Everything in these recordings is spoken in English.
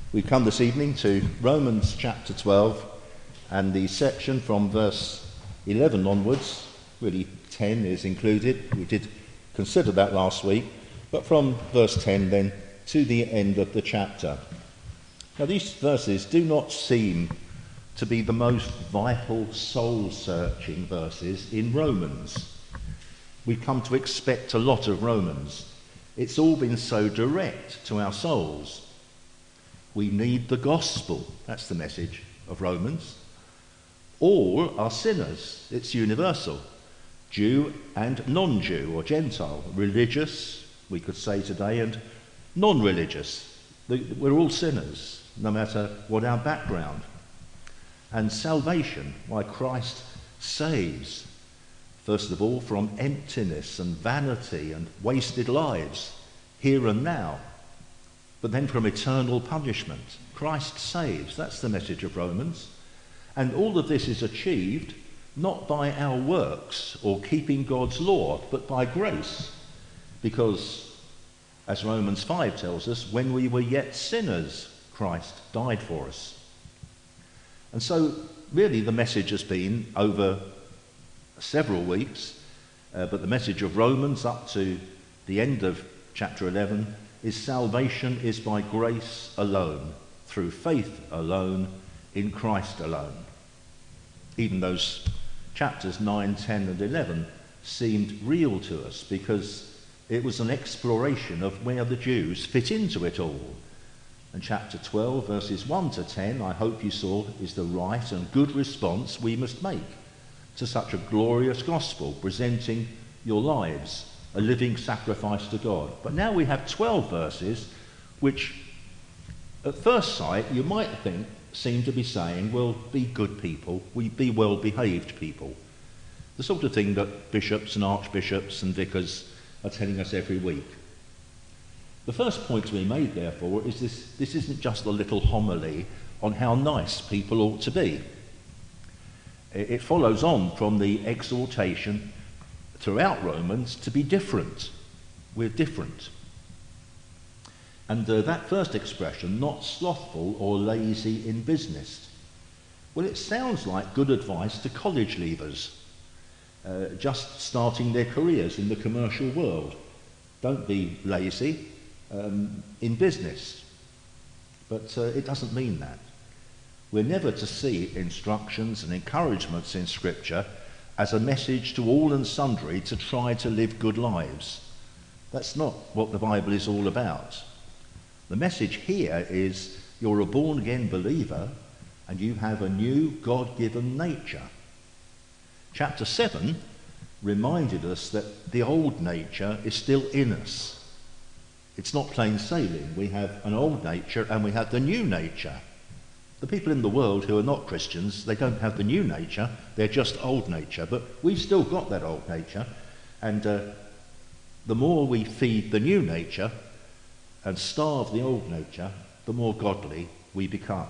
We come this evening to Romans chapter 12 and the section from verse 11 onwards. Really 10 is included. We did consider that last week, but from verse 10 then to the end of the chapter. Now these verses do not seem to be the most vital, soul-searching verses in Romans. We've come to expect a lot of Romans. It's all been so direct to our souls. We need the gospel. That's the message of Romans. All are sinners. It's universal. Jew and non-Jew or Gentile. Religious, we could say today, and non-religious. We're all sinners, no matter what our background. And salvation, why Christ saves. First of all, from emptiness and vanity and wasted lives, here and now. But then from eternal punishment. Christ saves. That's the message of Romans. And all of this is achieved not by our works or keeping God's law, but by grace. Because, as Romans 5 tells us, when we were yet sinners, Christ died for us. And so, really, the message has been over several weeks, but the message of Romans up to the end of chapter 11 is salvation is by grace alone, through faith alone, in Christ alone. Even those chapters 9, 10 and 11 seemed real to us because it was an exploration of where the Jews fit into it all. And chapter 12, verses 1 to 10, I hope you saw, is the right and good response we must make to such a glorious gospel, presenting your lives a living sacrifice to God. But now we have 12 verses which, at first sight, you might think seem to be saying, well, be good people, be well-behaved people. The sort of thing that bishops and archbishops and vicars are telling us every week. The first point to be made, therefore, is this isn't just a little homily on how nice people ought to be. It follows on from the exhortation throughout Romans to be different. We're different. And that first expression, not slothful or lazy in business. Well, it sounds like good advice to college leavers, just starting their careers in the commercial world. Don't be lazy in business. But it doesn't mean that. We're never to see instructions and encouragements in Scripture as a message to all and sundry to try to live good lives. That's not what the Bible is all about. The message here is you're a born-again believer and you have a new God-given nature. Chapter 7 reminded us that the old nature is still in us. It's not plain sailing. We have an old nature and we have the new nature. The people in the world who are not Christians, they don't have the new nature, they're just old nature. But we've still got that old nature, and the more we feed the new nature and starve the old nature, the more godly we become.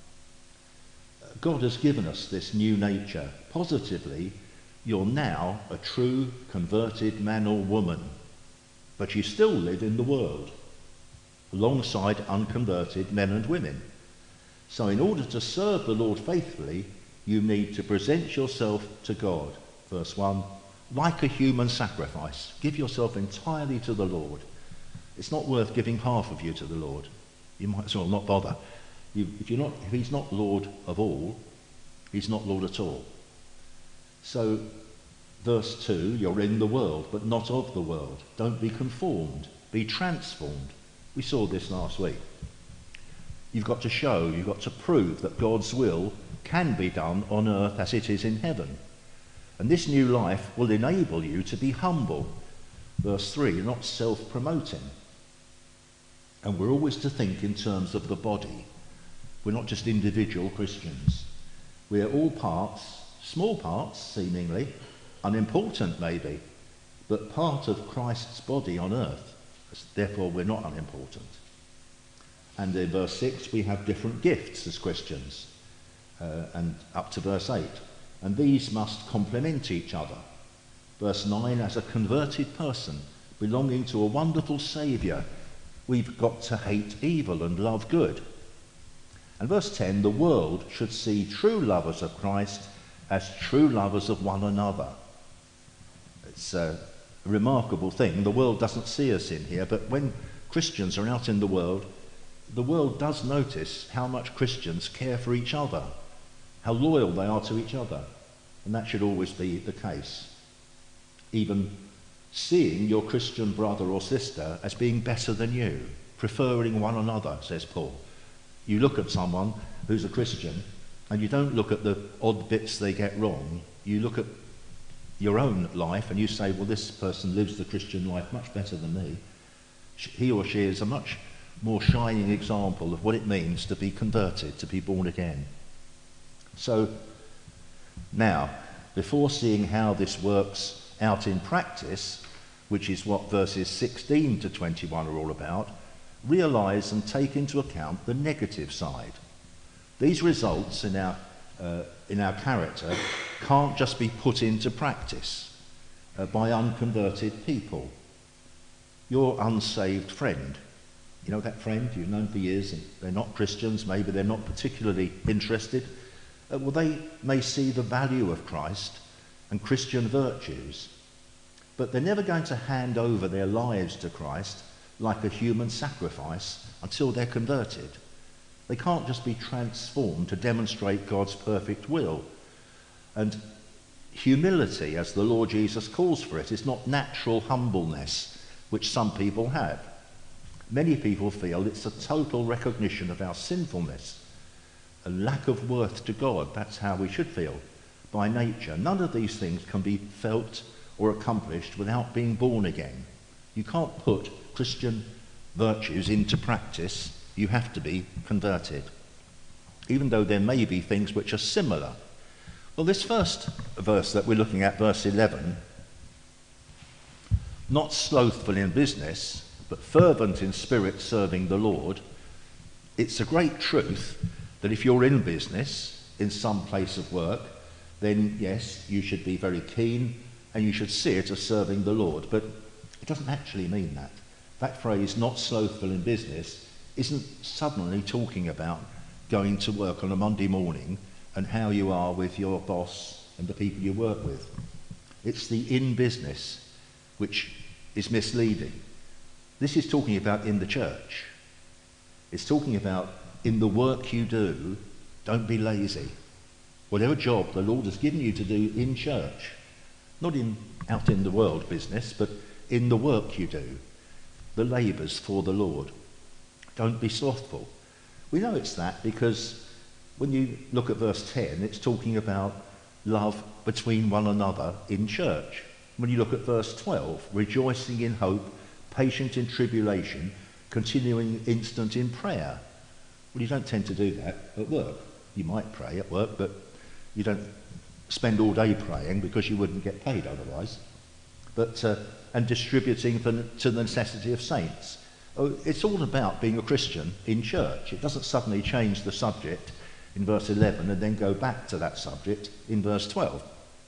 God has given us this new nature. Positively, you're now a true converted man or woman, but you still live in the world, alongside unconverted men and women. So in order to serve the Lord faithfully, you need to present yourself to God. Verse 1, like a human sacrifice. Give yourself entirely to the Lord. It's not worth giving half of you to the Lord. You might as well not bother. If he's not Lord of all, he's not Lord at all. So, verse 2, you're in the world, but not of the world. Don't be conformed. Be transformed. We saw this last week. You've got to show, you've got to prove that God's will can be done on earth as it is in heaven. And this new life will enable you to be humble. Verse 3, you're not self-promoting. And we're always to think in terms of the body. We're not just individual Christians. We're all parts, small parts seemingly, unimportant maybe, but part of Christ's body on earth. Therefore we're not unimportant. And in verse 6, we have different gifts as Christians, and up to verse 8. And these must complement each other. Verse 9, as a converted person belonging to a wonderful Saviour, we've got to hate evil and love good. And verse 10, the world should see true lovers of Christ as true lovers of one another. It's a remarkable thing. The world doesn't see us in here, but when Christians are out in the world does notice how much Christians care for each other, how loyal they are to each other. And that should always be the case. Even seeing your Christian brother or sister as being better than you, preferring one another, says Paul. You look at someone who's a Christian and you don't look at the odd bits they get wrong. You look at your own life and you say, well, this person lives the Christian life much better than me. He or she is a much more shining example of what it means to be converted, to be born again. So now, before seeing how this works out in practice, which is what verses 16 to 21 are all about, realise and take into account the negative side. These results in our character can't just be put into practice by unconverted people. Your unsaved friend, you know that friend you've known for years and they're not Christians, maybe they're not particularly interested, well, they may see the value of Christ and Christian virtues, but they're never going to hand over their lives to Christ like a human sacrifice until they're converted. They can't just be transformed to demonstrate God's perfect will. And humility, as the Lord Jesus calls for it, is not natural humbleness, which some people have. Many people feel it's a total recognition of our sinfulness, a lack of worth to God. That's how we should feel by nature. None of these things can be felt or accomplished without being born again. You can't put Christian virtues into practice. You have to be converted, even though there may be things which are similar. Well, this first verse that we're looking at, verse 11, not slothful in business, but fervent in spirit, serving the Lord. It's a great truth that if you're in business, in some place of work, then yes, you should be very keen and you should see it as serving the Lord. But it doesn't actually mean that. That phrase, not slothful in business, isn't suddenly talking about going to work on a Monday morning and how you are with your boss and the people you work with. It's the in business which is misleading. This is talking about in the church. It's talking about in the work you do, don't be lazy. Whatever job the Lord has given you to do in church, not out in the world business, but in the work you do, the labours for the Lord. Don't be slothful. We know it's that because when you look at verse 10, it's talking about love between one another in church. When you look at verse 12, rejoicing in hope, patient in tribulation, continuing instant in prayer. Well, you don't tend to do that at work. You might pray at work, but you don't spend all day praying because you wouldn't get paid otherwise. But and distributing to the necessity of saints. It's all about being a Christian in church. It doesn't suddenly change the subject in verse 11 and then go back to that subject in verse 12.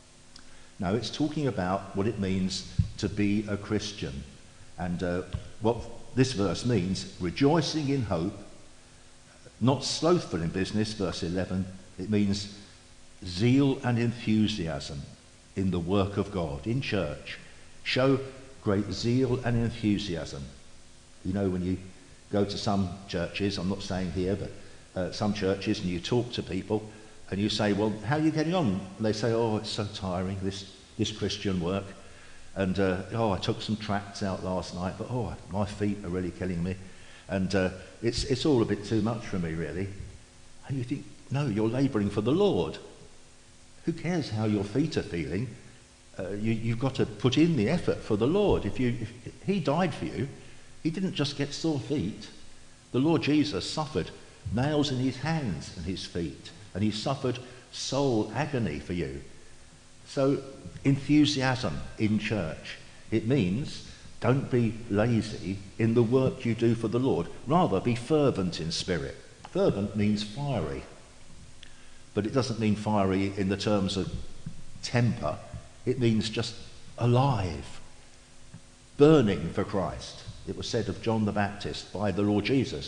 No, it's talking about what it means to be a Christian. And what this verse means, rejoicing in hope, not slothful in business, verse 11, it means zeal and enthusiasm in the work of God, in church. Show great zeal and enthusiasm. You know, when you go to some churches, I'm not saying here, but some churches, and you talk to people, and you say, well, how are you getting on? And they say, oh, it's so tiring, this Christian work. And, I took some tracts out last night, but, my feet are really killing me. And it's all a bit too much for me, really. And you think, no, you're labouring for the Lord. Who cares how your feet are feeling? You've got to put in the effort for the Lord. If he died for you, he didn't just get sore feet. The Lord Jesus suffered nails in his hands and his feet, and he suffered soul agony for you. So enthusiasm in church, it means don't be lazy in the work you do for the Lord. Rather, be fervent in spirit. Fervent means fiery, but it doesn't mean fiery in the terms of temper. It means just alive, burning for Christ. It was said of John the Baptist by the Lord Jesus,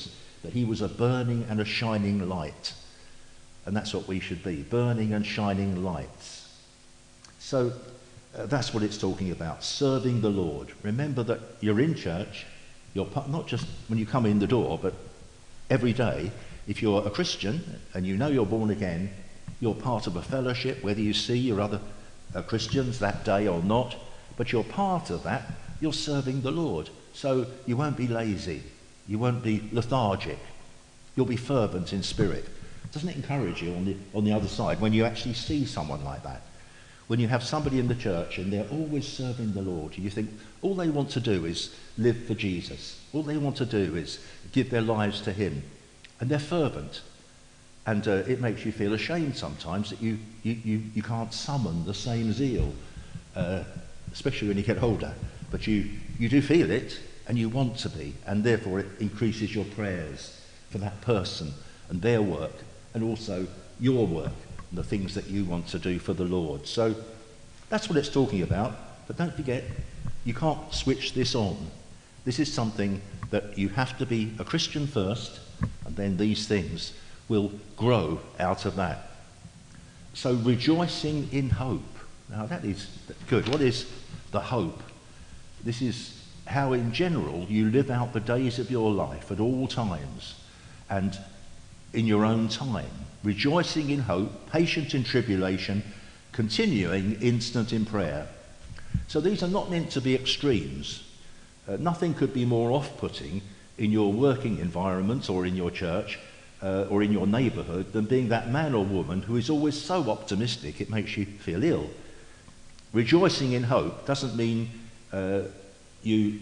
that he was a burning and a shining light. And that's what we should be, burning and shining lights. So that's what it's talking about, serving the Lord. Remember that you're in church, you're not just when you come in the door, but every day. If you're a Christian and you know you're born again, you're part of a fellowship, whether you see your other Christians that day or not, but you're part of that. You're serving the Lord. So you won't be lazy. You won't be lethargic. You'll be fervent in spirit. Doesn't it encourage you on the other side when you actually see someone like that? When you have somebody in the church and they're always serving the Lord, you think all they want to do is live for Jesus. All they want to do is give their lives to him. And they're fervent. And it makes you feel ashamed sometimes that you can't summon the same zeal, especially when you get older. But you do feel it, and you want to be, and therefore it increases your prayers for that person and their work, and also your work, and the things that you want to do for the Lord. So that's what it's talking about. But don't forget, you can't switch this on. This is something that you have to be a Christian first, and then these things will grow out of that. So rejoicing in hope. Now that is good. What is the hope? This is how in general you live out the days of your life at all times and in your own time. Rejoicing in hope, patient in tribulation, continuing instant in prayer. So these are not meant to be extremes. Nothing could be more off-putting in your working environment or in your church or in your neighbourhood than being that man or woman who is always so optimistic it makes you feel ill. Rejoicing in hope doesn't mean you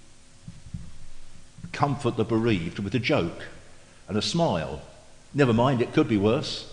comfort the bereaved with a joke and a smile. Never mind, it could be worse.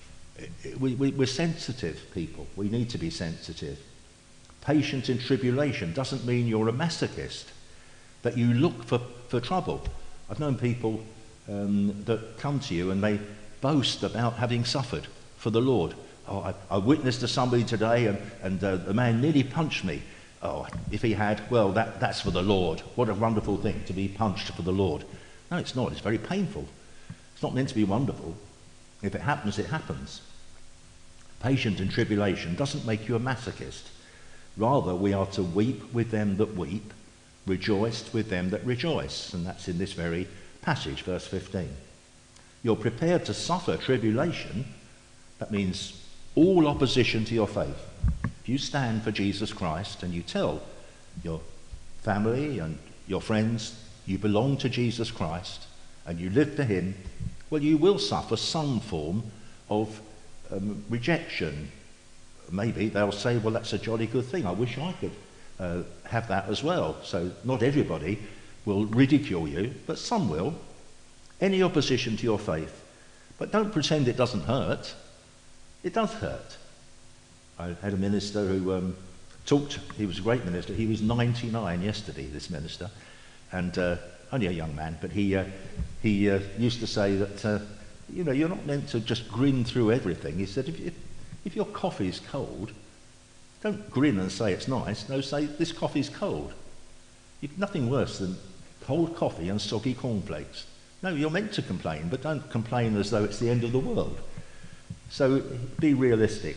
We're sensitive people. We need to be sensitive. Patient in tribulation doesn't mean you're a masochist, that you look for trouble. I've known people that come to you and they boast about having suffered for the Lord. Oh, I witnessed to somebody today and the man nearly punched me. Oh, if he had, well, that's for the Lord. What a wonderful thing to be punched for the Lord. No, it's not. It's very painful. It's not meant to be wonderful. If it happens, it happens. Patient in tribulation doesn't make you a masochist. Rather, we are to weep with them that weep, rejoice with them that rejoice. And that's in this very passage, verse 15. You're prepared to suffer tribulation. That means all opposition to your faith. If you stand for Jesus Christ and you tell your family and your friends you belong to Jesus Christ and you live for him, well, you will suffer some form of rejection. Maybe they'll say, well, that's a jolly good thing. I wish I could have that as well. So not everybody will ridicule you, but some will. Any opposition to your faith. But don't pretend it doesn't hurt. It does hurt. I had a minister who talked, he was a great minister. He was 99 yesterday, this minister, and only a young man, but he used to say that, you're not meant to just grin through everything. He said, if your coffee's cold, don't grin and say it's nice. No, say, this coffee's cold. Nothing worse than cold coffee and soggy cornflakes. No, you're meant to complain, but don't complain as though it's the end of the world. So be realistic.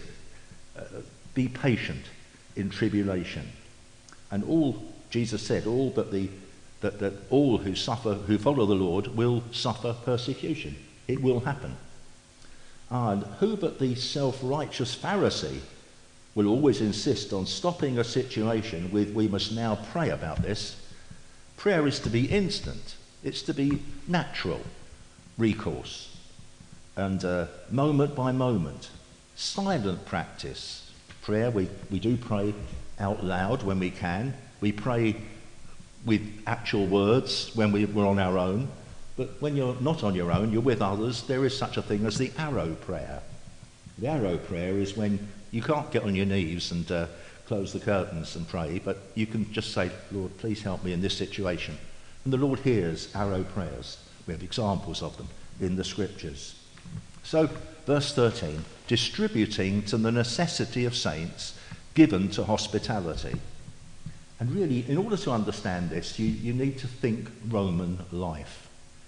Be patient in tribulation. And all, Jesus said, all that all who follow the Lord will suffer persecution. It will happen. And who but the self-righteous Pharisee will always insist on stopping a situation with, we must now pray about this. Prayer is to be instant. It's to be natural recourse. And moment by moment. Silent practice. Prayer, we do pray out loud when we can. We pray with actual words when we're on our own. But when you're not on your own, you're with others, there is such a thing as the arrow prayer. The arrow prayer is when you can't get on your knees and close the curtains and pray, but you can just say, Lord, please help me in this situation. And the Lord hears arrow prayers. We have examples of them in the scriptures. So, verse 13, distributing to the necessity of saints, given to hospitality. And really, in order to understand this, you need to think Roman life.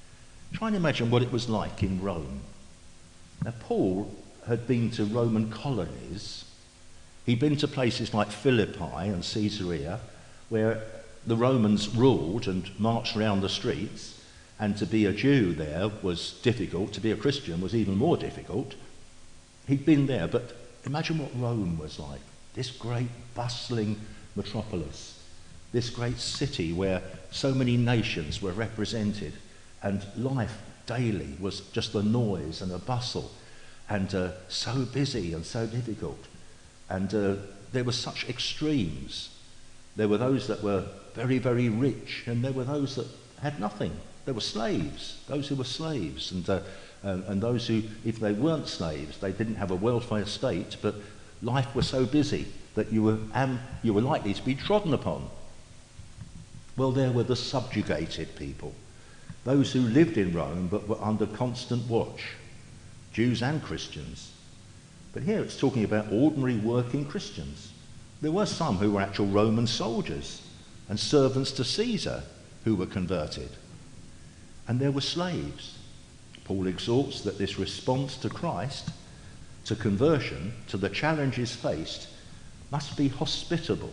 Try and imagine what it was like in Rome. Now, Paul had been to Roman colonies. He'd been to places like Philippi and Caesarea, where the Romans ruled and marched around the streets, and to be a Jew there was difficult. To be a Christian was even more difficult. He'd been there, but imagine what Rome was like. This great bustling metropolis, this great city where so many nations were represented, and life daily was just a noise and a bustle, and so busy and so difficult. And there were such extremes. There were those that were very, very rich, and there were those that had nothing. There were slaves, those who were slaves, and those who, if they weren't slaves, they didn't have a welfare state, but life was so busy that you were likely to be trodden upon. Well, there were the subjugated people, those who lived in Rome but were under constant watch, Jews and Christians. But here it's talking about ordinary working Christians. There were some who were actual Roman soldiers and servants to Caesar who were converted. And there were slaves. Paul exhorts that this response to Christ, to conversion, to the challenges faced, must be hospitable.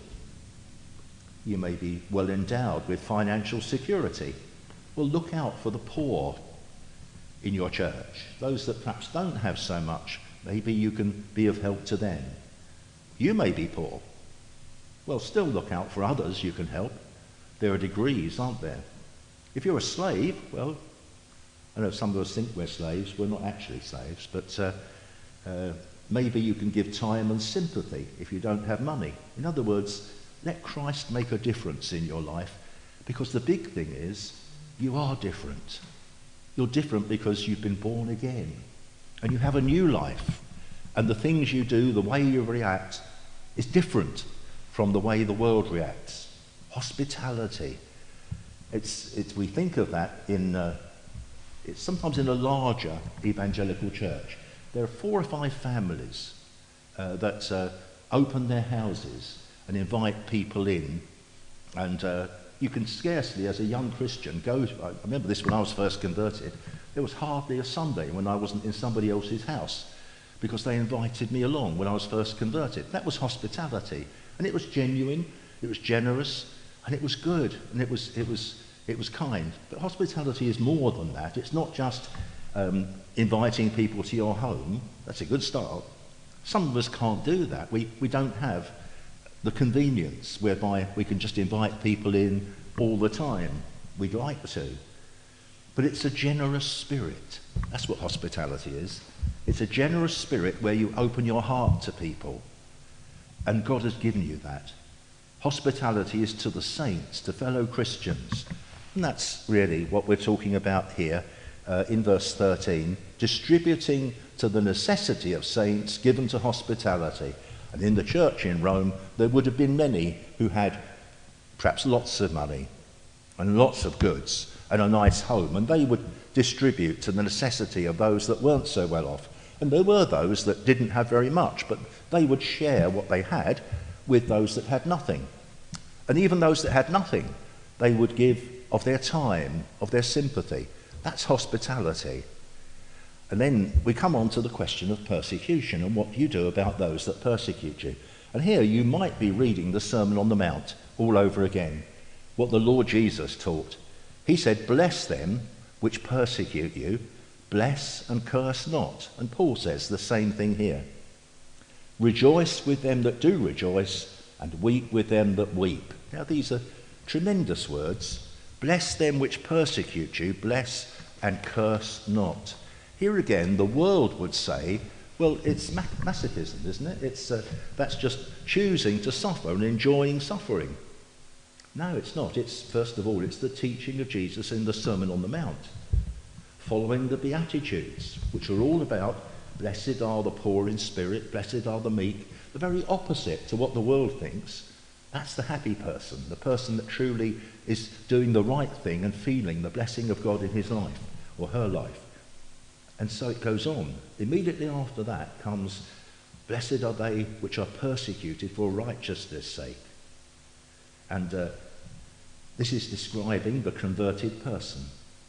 You may be well endowed with financial security. Well, look out for the poor in your church. Those that perhaps don't have so much, maybe you can be of help to them. You may be poor. Well, still look out for others you can help. There are degrees, aren't there? If you're a slave, well, I know some of us think we're slaves. We're not actually slaves, but maybe you can give time and sympathy if you don't have money. In other words, let Christ make a difference in your life, because the big thing is you are different. You're different because you've been born again, and you have a new life, and the things you do, the way you react, is different from the way the world reacts. Hospitality. We think of that it's sometimes in a larger evangelical church. There are 4 or 5 families that open their houses and invite people in, and you can scarcely, as a young Christian, go. I remember this when I was first converted. There was hardly a Sunday when I wasn't in somebody else's house, because they invited me along when I was first converted. That was hospitality, and it was genuine, it was generous, and it was good, and it was kind. But hospitality is more than that. It's not just inviting people to your home. That's a good start. Some of us can't do that. We don't have the convenience whereby we can just invite people in all the time. We'd like to. But it's a generous spirit. That's what hospitality is. It's a generous spirit where you open your heart to people. And God has given you that. Hospitality is to the saints, to fellow Christians. And that's really what we're talking about here in verse 13. Distributing to the necessity of saints given to hospitality. And in the church in Rome, there would have been many who had perhaps lots of money and lots of goods and a nice home, and they would distribute to the necessity of those that weren't so well off. And there were those that didn't have very much, but they would share what they had with those that had nothing. And even those that had nothing, they would give of their time, of their sympathy. That's hospitality. And then we come on to the question of persecution and what you do about those that persecute you. And here you might be reading the Sermon on the Mount all over again, what the Lord Jesus taught. He said, bless them which persecute you, bless and curse not. And Paul says the same thing here. Rejoice with them that do rejoice, and weep with them that weep. Now these are tremendous words. Bless them which persecute you, bless and curse not. Here again, the world would say, well, it's masochism, isn't it? That's just choosing to suffer and enjoying suffering. No, it's not. First of all, it's the teaching of Jesus in the Sermon on the Mount, following the Beatitudes, which are all about blessed are the poor in spirit, blessed are the meek, the very opposite to what the world thinks. That's the happy person, the person that truly is doing the right thing and feeling the blessing of God in his life or her life. And so it goes on. Immediately after that comes, blessed are they which are persecuted for righteousness' sake. And this is describing the converted person.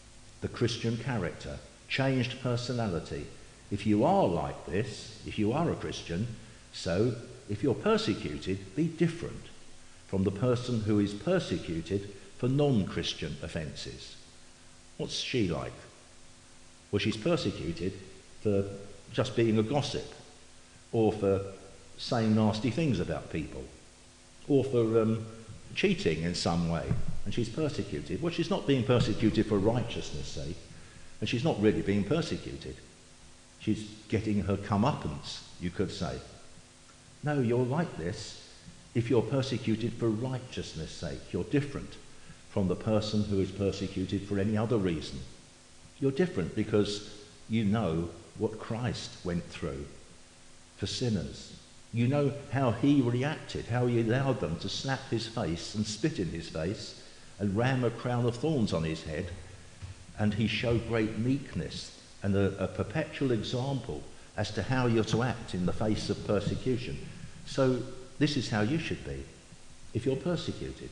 the Christian character, changed personality. If you are like this, if you are a Christian, so if you're persecuted, be different from the person who is persecuted for non-Christian offences. What's she like? Well, she's persecuted for just being a gossip, or for saying nasty things about people, or for cheating in some way, and she's persecuted. Well, she's not being persecuted for righteousness' sake, and she's not really being persecuted. She's getting her comeuppance, you could say. No, you're like this if you're persecuted for righteousness' sake. You're different from the person who is persecuted for any other reason. You're different because you know what Christ went through for sinners. You know how he reacted, how he allowed them to slap his face and spit in his face and ram a crown of thorns on his head, and he showed great meekness and a perpetual example as to how you're to act in the face of persecution. So this is how you should be if you're persecuted.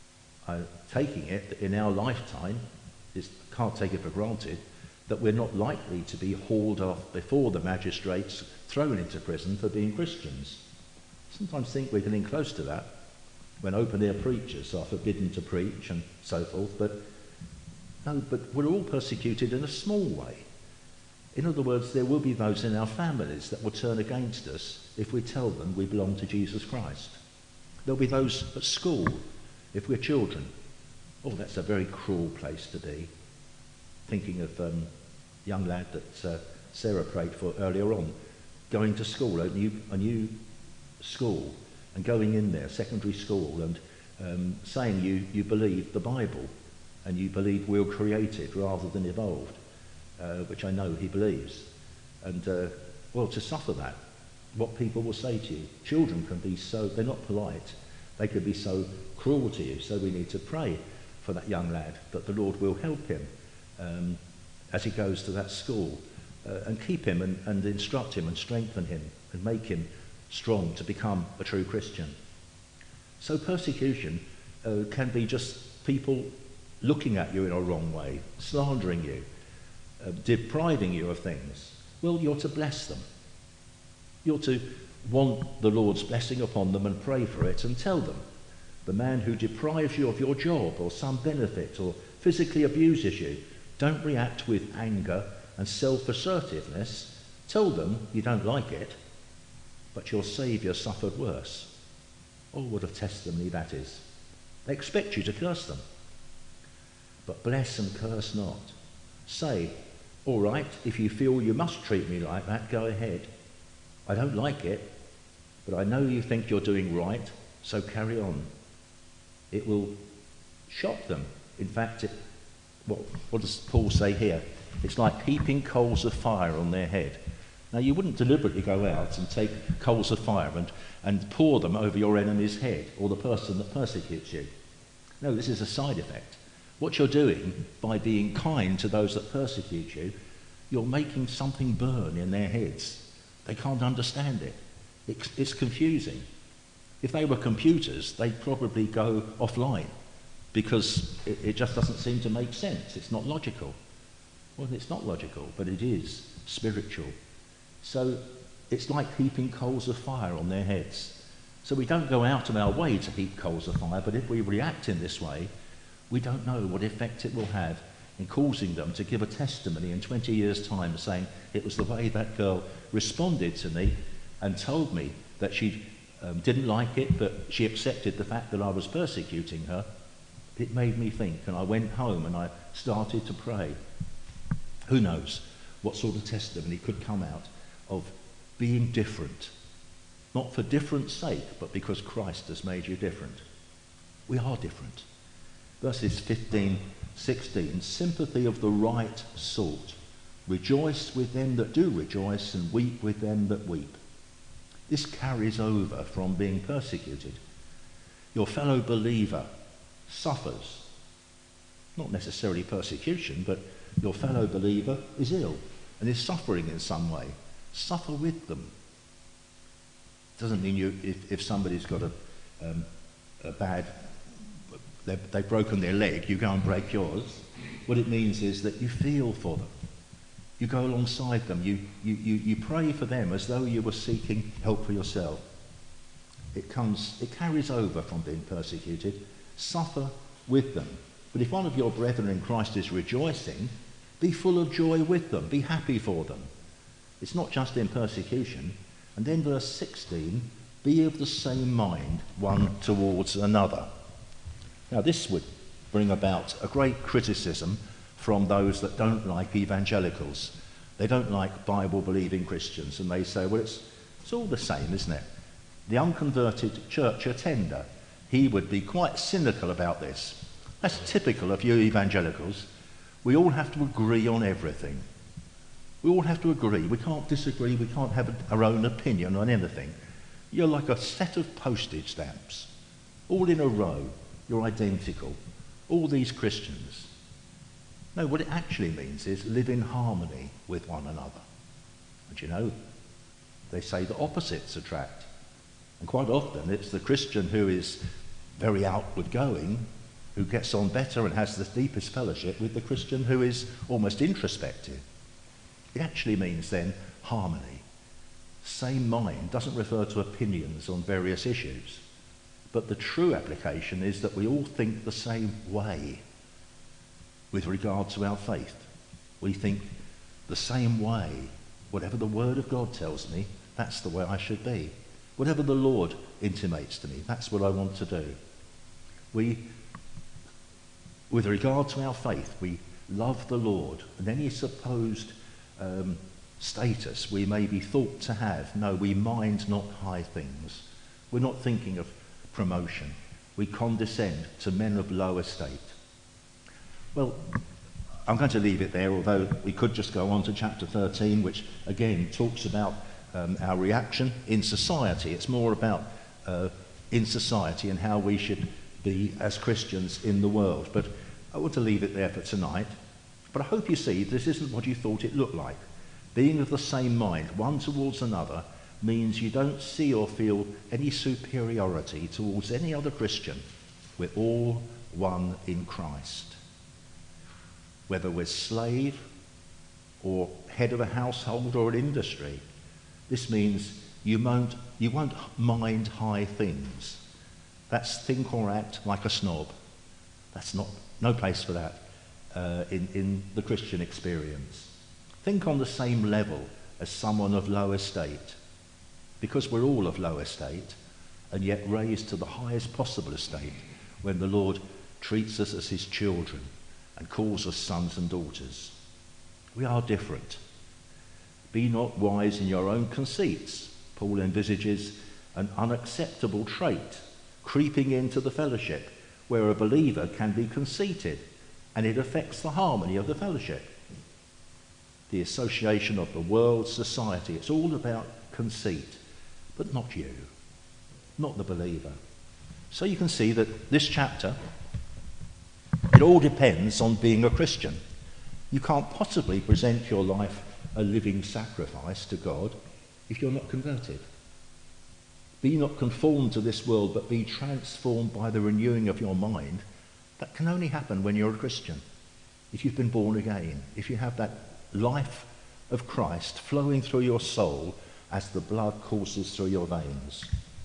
Taking it that in our lifetime, can't take it for granted, that we're not likely to be hauled off before the magistrates, thrown into prison for being Christians. Sometimes think we're getting close to that when open-air preachers are forbidden to preach and so forth, but no, but we're all persecuted in a small way. In other words, there will be those in our families that will turn against us if we tell them we belong to Jesus Christ. There'll be those at school if we're children. Oh, that's a very cruel place to be. Thinking of a young lad that Sarah prayed for earlier on, going to school, a new school, and going in there, secondary school, and saying you believe the Bible, and you believe we're created rather than evolved, which I know he believes. And, well, to suffer that, what people will say to you. Children can be so, they're not polite, they could be so cruel to you, so we need to pray for that young lad, that the Lord will help him as he goes to that school, and keep him and instruct him and strengthen him and make him strong to become a true Christian. So persecution can be just people looking at you in a wrong way, slandering you, depriving you of things. Well, you're to bless them. You're to want the Lord's blessing upon them and pray for it and tell them. The man who deprives you of your job or some benefit or physically abuses you, don't react with anger and self-assertiveness. Tell them you don't like it, but your Saviour suffered worse. Oh, what a testimony that is. They expect you to curse them. But bless and curse not. Say, all right, if you feel you must treat me like that, go ahead. I don't like it, but I know you think you're doing right, so carry on. It will shock them. In fact, what does Paul say here? It's like heaping coals of fire on their head. Now, you wouldn't deliberately go out and take coals of fire and pour them over your enemy's head or the person that persecutes you. No, this is a side effect. What you're doing by being kind to those that persecute you, you're making something burn in their heads. They can't understand it. It's confusing. If they were computers, they'd probably go offline because it just doesn't seem to make sense. It's not logical. Well, it's not logical, but it is spiritual. So it's like heaping coals of fire on their heads. So we don't go out of our way to heap coals of fire, but if we react in this way, we don't know what effect it will have in causing them to give a testimony in 20 years' time saying it was the way that girl responded to me and told me that she didn't like it, but she accepted the fact that I was persecuting her. It made me think, and I went home and I started to pray. Who knows what sort of testimony could come out of being different. Not for difference sake, but because Christ has made you different. We are different. Verses 15, 16, sympathy of the right sort. Rejoice with them that do rejoice and weep with them that weep. This carries over from being persecuted. Your fellow believer suffers, not necessarily persecution, but your fellow believer is ill and is suffering in some way. Suffer with them. Doesn't mean if somebody's got a bad, they've broken their leg, you go and break yours. What it means is that you feel for them. You go alongside them. You pray for them as though you were seeking help for yourself. It carries over from being persecuted. Suffer with them. But if one of your brethren in Christ is rejoicing, be full of joy with them. Be happy for them. It's not just in persecution. And then verse 16, be of the same mind one towards another. Now this would bring about a great criticism from those that don't like evangelicals. They don't like Bible-believing Christians, and they say, well, it's all the same, isn't it? The unconverted church attender, he would be quite cynical about this. That's typical of you evangelicals. We all have to agree on everything. We all have to agree. We can't disagree. We can't have our own opinion on anything. You're like a set of postage stamps, all in a row. You're identical. All these Christians. No, what it actually means is live in harmony with one another. And you know, they say the opposites attract. And quite often it's the Christian who is very outward going, who gets on better and has the deepest fellowship with the Christian who is almost introspective. It actually means then harmony. Same mind doesn't refer to opinions on various issues, but the true application is that we all think the same way with regard to our faith. We think the same way. Whatever the Word of God tells me, that's the way I should be. Whatever the Lord intimates to me, that's what I want to do. With regard to our faith, we love the Lord, and any supposed status we may be thought to have, no, we mind not high things. We're not thinking of promotion. We condescend to men of low estate. Well, I'm going to leave it there, although we could just go on to chapter 13, which again talks about our reaction in society. It's more about in society and how we should be as Christians in the world. But I want to leave it there for tonight. But I hope you see this isn't what you thought it looked like. Being of the same mind, one towards another, means you don't see or feel any superiority towards any other Christian. We're all one in Christ. Whether we're slave or head of a household or an industry, this means you won't mind high things. That's think or act like a snob. That's no place for that in the Christian experience. Think on the same level as someone of low estate, because we're all of low estate, and yet raised to the highest possible estate when the Lord treats us as his children and calls us sons and daughters. We are different. Be not wise in your own conceits. Paul envisages an unacceptable trait creeping into the fellowship where a believer can be conceited, and it affects the harmony of the fellowship. The association of the world, society, it's all about conceit, but not you, not the believer. So you can see that this chapter, it all depends on being a Christian. You can't possibly present your life a living sacrifice to God if you're not converted. Be not conformed to this world, but be transformed by the renewing of your mind. That can only happen when you're a Christian. If you've been born again, if you have that life of Christ flowing through your soul as the blood courses through your veins.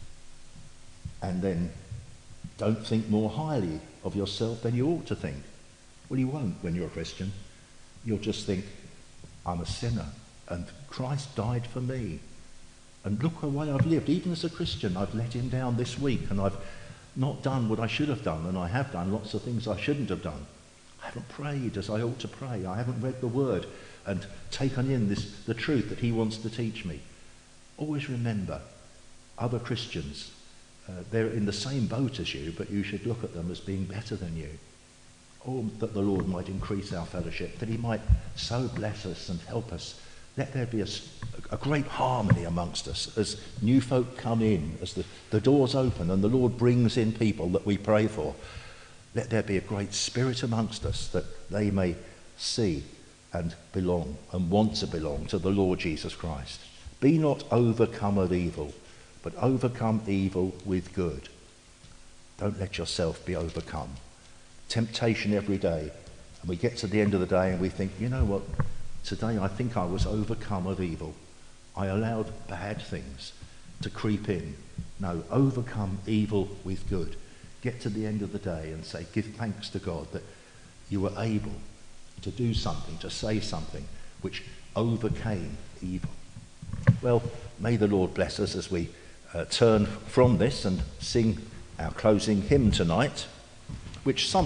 And then don't think more highly of yourself than you ought to think. Well, you won't when you're a Christian. You'll just think, I'm a sinner and Christ died for me. And look the way I've lived. Even as a Christian, I've let him down this week, and I've not done what I should have done, and I have done lots of things I shouldn't have done. I haven't prayed as I ought to pray. I haven't read the Word and taken in the truth that he wants to teach me. Always remember, other Christians, they're in the same boat as you, but you should look at them as being better than you. Or that the Lord might increase our fellowship, that he might so bless us and help us. Let there be a great harmony amongst us as new folk come in, as the doors open and the Lord brings in people that we pray for. Let there be a great spirit amongst us that they may see and belong and want to belong to the Lord Jesus Christ. Be not overcome of evil, but overcome evil with good. Don't let yourself be overcome. Temptation every day. And we get to the end of the day and we think, you know what, today I think I was overcome of evil. I allowed bad things to creep in. No, overcome evil with good. Get to the end of the day and say, give thanks to God that you were able to do something, to say something which overcame evil. Well, may the Lord bless us as we turn from this and sing our closing hymn tonight, which some